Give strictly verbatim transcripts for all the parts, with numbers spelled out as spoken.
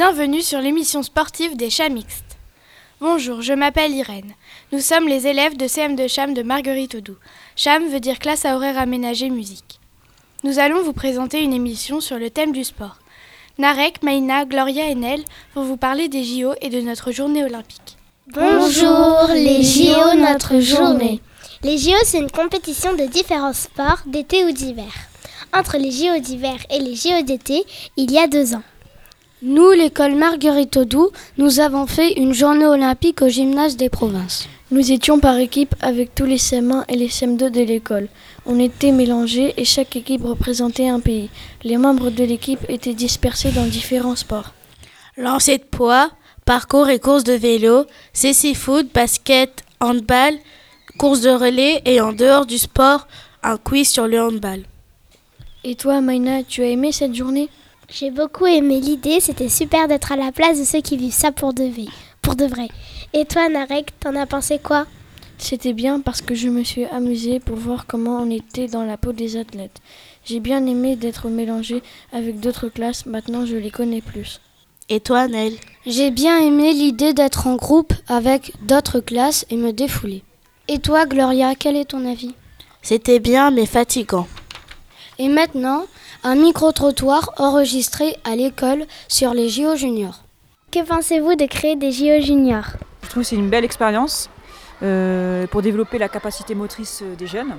Bienvenue sur l'émission sportive des Chats Mixtes. Bonjour, je m'appelle Irène. Nous sommes les élèves de C M deux Cham de Marguerite-Audoux. Cham veut dire classe à horaire aménagé musique. Nous allons vous présenter une émission sur le thème du sport. Narek, Maïna, Gloria et Nel vont vous parler des J O et de notre journée olympique. Bonjour, les J O, notre journée. Les J O, c'est une compétition de différents sports, d'été ou d'hiver. Entre les J O d'hiver et les J O d'été, il y a deux ans. Nous, l'école Marguerite-Audoux, nous avons fait une journée olympique au gymnase des provinces. Nous étions par équipe avec tous les C M un et les C M deux de l'école. On était mélangés et chaque équipe représentait un pays. Les membres de l'équipe étaient dispersés dans différents sports. Lancer de poids, parcours et course de vélo, cécifoot, basket, handball, course de relais et en dehors du sport, un quiz sur le handball. Et toi, Maïna, tu as aimé cette journée ? J'ai beaucoup aimé l'idée, c'était super d'être à la place de ceux qui vivent ça pour de, v- pour de vrai. Et toi, Narek, t'en as pensé quoi ? C'était bien parce que je me suis amusée pour voir comment on était dans la peau des athlètes. J'ai bien aimé d'être mélangée avec d'autres classes, maintenant je les connais plus. Et toi, Nel ? J'ai bien aimé l'idée d'être en groupe avec d'autres classes et me défouler. Et toi, Gloria, quel est ton avis ? C'était bien mais fatigant. Et maintenant, un micro-trottoir enregistré à l'école sur les J O juniors. Que pensez-vous de créer des J O juniors ? Je trouve que c'est une belle expérience euh, pour développer la capacité motrice des jeunes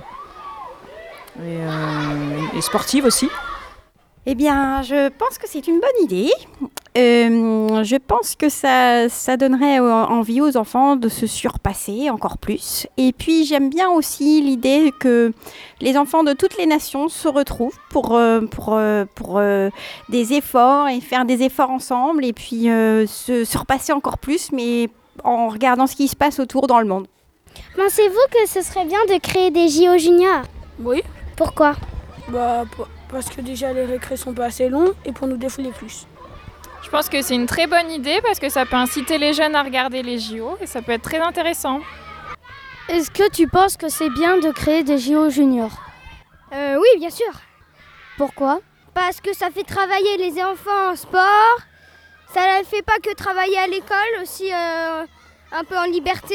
et, euh, et sportive aussi. Eh bien, je pense que c'est une bonne idée. Euh, je pense que ça, ça donnerait envie aux enfants de se surpasser encore plus. Et puis, j'aime bien aussi l'idée que les enfants de toutes les nations se retrouvent pour, euh, pour, euh, pour euh, des efforts et faire des efforts ensemble et puis euh, se surpasser encore plus, mais en regardant ce qui se passe autour dans le monde. Pensez-vous que ce serait bien de créer des J O juniors ? Oui. Pourquoi ? Bah, parce que déjà les récrés sont pas assez longs et pour nous défouler plus. Je pense que c'est une très bonne idée parce que ça peut inciter les jeunes à regarder les J O et ça peut être très intéressant. Est-ce que tu penses que c'est bien de créer des J O juniors ? euh, Oui, bien sûr. Pourquoi ? Parce que ça fait travailler les enfants en sport. Ça ne fait pas que travailler à l'école, aussi euh, un peu en liberté.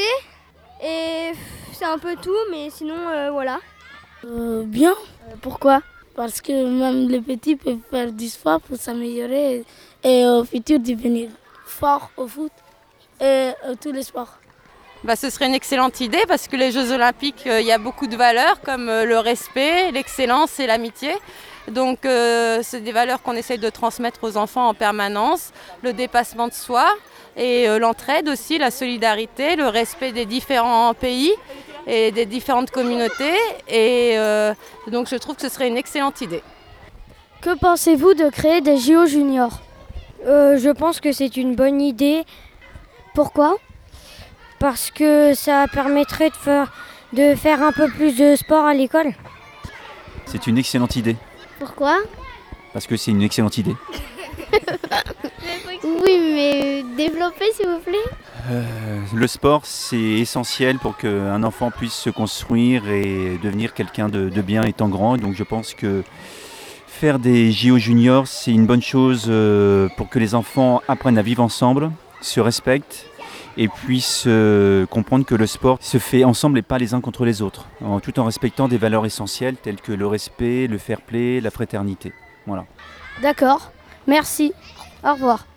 Et c'est un peu tout, mais sinon, euh, voilà. Euh, bien. Euh, pourquoi ? Parce que même les petits peuvent faire du sport pour s'améliorer et, et au futur devenir fort au foot et à tous les sports. Bah, ce serait une excellente idée parce que les Jeux Olympiques, il euh, y a beaucoup de valeurs comme euh, le respect, l'excellence et l'amitié. Donc euh, c'est des valeurs qu'on essaye de transmettre aux enfants en permanence, le dépassement de soi et euh, l'entraide aussi, la solidarité, le respect des différents pays et des différentes communautés. Et euh, donc je trouve que ce serait une excellente idée. Que pensez-vous de créer des J O juniors ? euh, Je pense que c'est une bonne idée. Pourquoi ? Parce que ça permettrait de faire, de faire un peu plus de sport à l'école. C'est une excellente idée. Pourquoi ? Parce que c'est une excellente idée. Oui, mais développez s'il vous plaît. Euh, le sport, c'est essentiel pour qu'un enfant puisse se construire et devenir quelqu'un de, de bien étant grand. Donc je pense que faire des J O juniors, c'est une bonne chose pour que les enfants apprennent à vivre ensemble, se respectent et puissent euh, comprendre que le sport se fait ensemble et pas les uns contre les autres, en, tout en respectant des valeurs essentielles telles que le respect, le fair play, la fraternité. Voilà. D'accord, merci. Au revoir.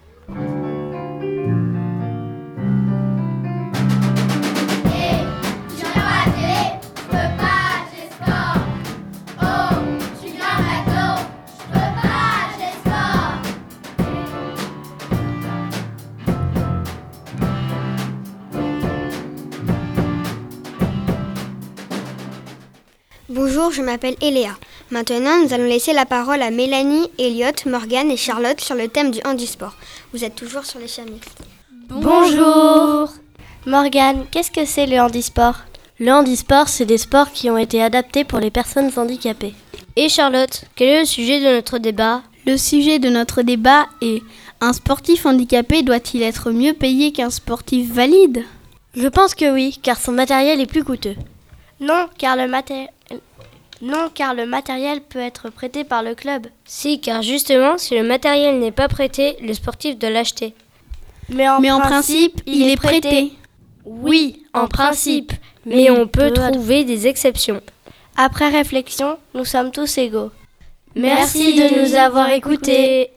Bonjour, je m'appelle Eléa. Maintenant, nous allons laisser la parole à Mélanie, Elliot, Morgane et Charlotte sur le thème du handisport. Vous êtes toujours sur les Chats Mixtes. Bonjour. Morgane, qu'est-ce que c'est le handisport ? Le handisport, c'est des sports qui ont été adaptés pour les personnes handicapées. Et Charlotte, quel est le sujet de notre débat ? Le sujet de notre débat est « Un sportif handicapé doit-il être mieux payé qu'un sportif valide ?» Je pense que oui, car son matériel est plus coûteux. Non, car le matériel... Non, car le matériel peut être prêté par le club. Si, car justement, si le matériel n'est pas prêté, le sportif doit l'acheter. Mais en, Mais en principe, principe, il est prêté. Oui, en principe, mais on peut trouver des exceptions. Après réflexion, nous sommes tous égaux. Merci de nous avoir écoutés.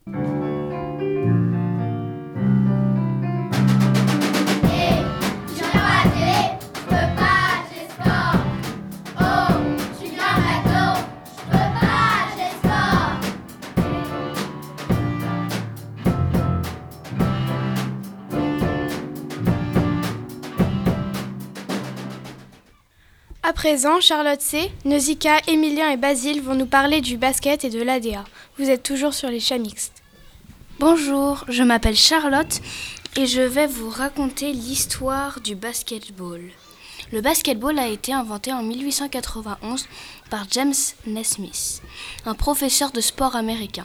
À présent, Charlotte C, Nausicaa, Emilien et Basile vont nous parler du basket et de l'A D A. Vous êtes toujours sur les chats mixtes. Bonjour, je m'appelle Charlotte et je vais vous raconter l'histoire du basketball. Le basketball a été inventé en mille huit cent quatre-vingt-onze par James Naismith, un professeur de sport américain.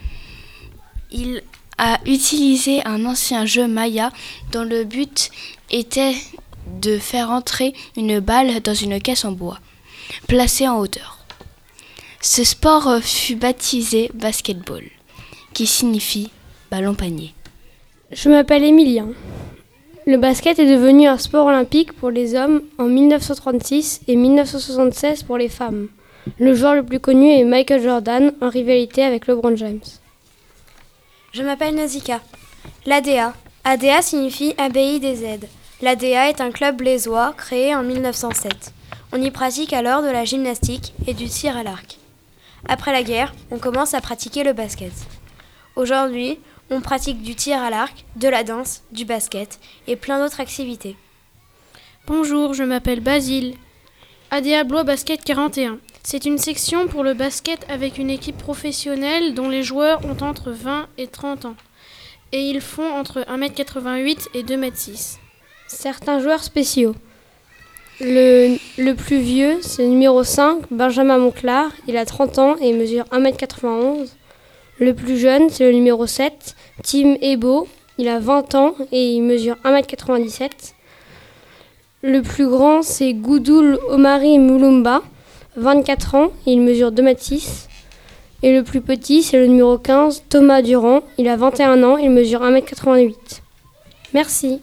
Il a utilisé un ancien jeu maya dont le but était de faire entrer une balle dans une caisse en bois, placée en hauteur. Ce sport fut baptisé basketball, qui signifie ballon-panier. Je m'appelle Emilien. Le basket est devenu un sport olympique pour les hommes en mille neuf cent trente-six et mille neuf cent soixante-seize pour les femmes. Le joueur le plus connu est Michael Jordan, en rivalité avec LeBron James. Je m'appelle Nausicaa. L'A D A. A D A signifie Abbaye des Aides. L'A D A est un club blésois créé en mille neuf cent sept. On y pratique alors de la gymnastique et du tir à l'arc. Après la guerre, on commence à pratiquer le basket. Aujourd'hui, on pratique du tir à l'arc, de la danse, du basket et plein d'autres activités. Bonjour, je m'appelle Basile. A D A Blois Basket quarante et un. C'est une section pour le basket avec une équipe professionnelle dont les joueurs ont entre vingt et trente ans. Et ils font entre un mètre quatre-vingt-huit et deux mètres six. Certains joueurs spéciaux. Le, le plus vieux, c'est le numéro cinq, Benjamin Monclar. Il a trente ans et mesure un mètre quatre-vingt-onze. Le plus jeune, c'est le numéro sept, Tim Ebo. Il a vingt ans et il mesure un mètre quatre-vingt-dix-sept. Le plus grand, c'est Goudoul Omari Moulumba, vingt-quatre ans et il mesure deux mètres six. Et le plus petit, c'est le numéro quinze, Thomas Durand. Il a vingt et un ans et il mesure un mètre quatre-vingt-huit. Merci.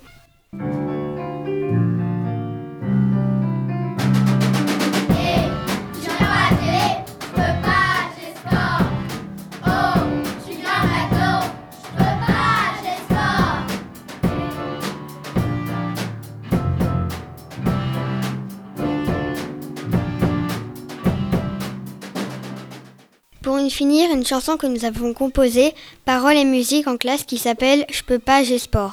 Pour y finir, une chanson que nous avons composée, paroles et musique en classe qui s'appelle « Je peux pas, j'ai sport ».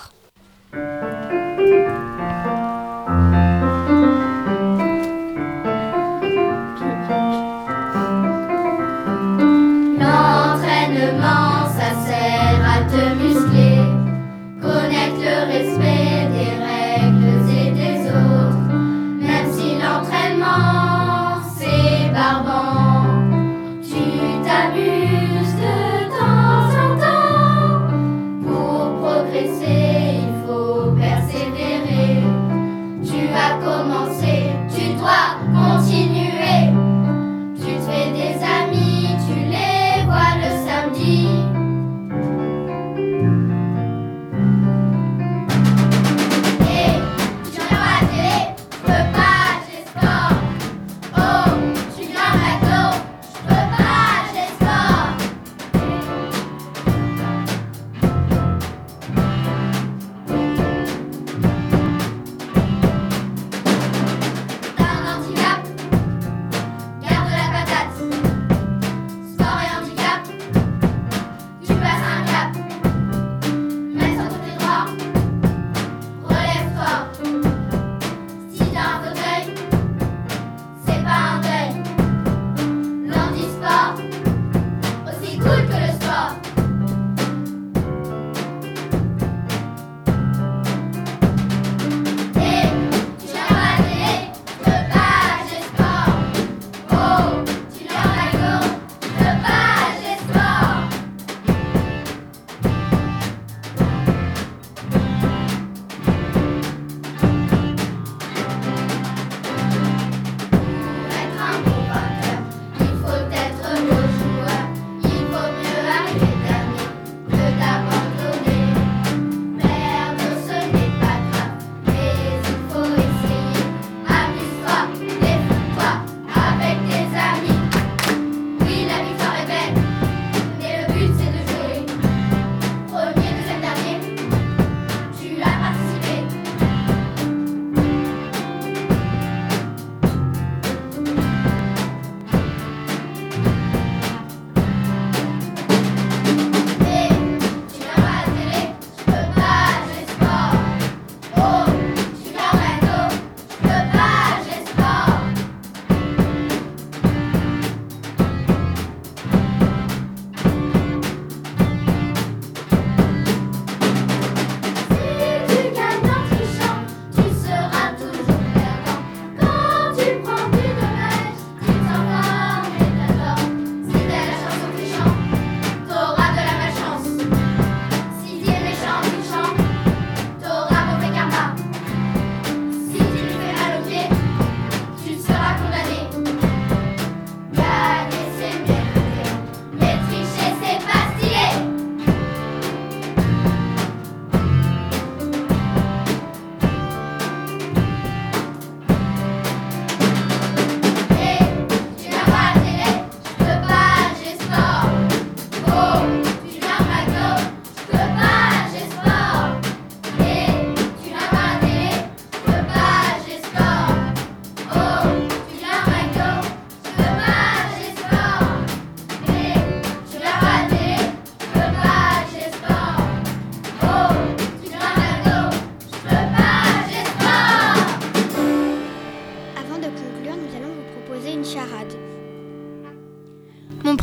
L'entraînement, ça sert à te muscler, connaître le respect des règles et des autres, même si l'entraînement, c'est barbant. T'abuses de temps en temps. Pour progresser, il faut persévérer.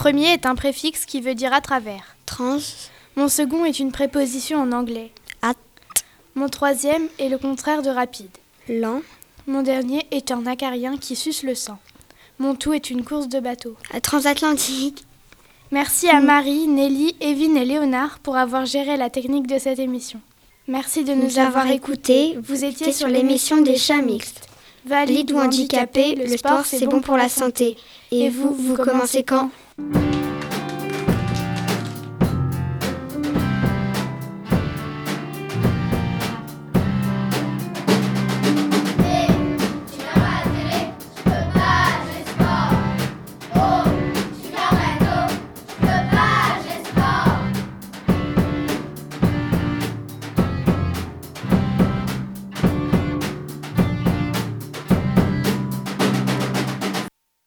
premier est un préfixe qui veut dire à travers. Trans. Mon second est une préposition en anglais. At. Mon troisième est le contraire de rapide. Lent. Mon dernier est un acarien qui suce le sang. Mon tout est une course de bateau. Transatlantique. Merci à Marie, Nelly, Evine et Léonard pour avoir géré la technique de cette émission. Merci de nous, nous avoir, avoir écoutés. écoutés. Vous étiez sur l'émission des chats mixtes. Valide ou handicapé, le sport c'est bon pour la santé. Et vous, vous commencez quand ?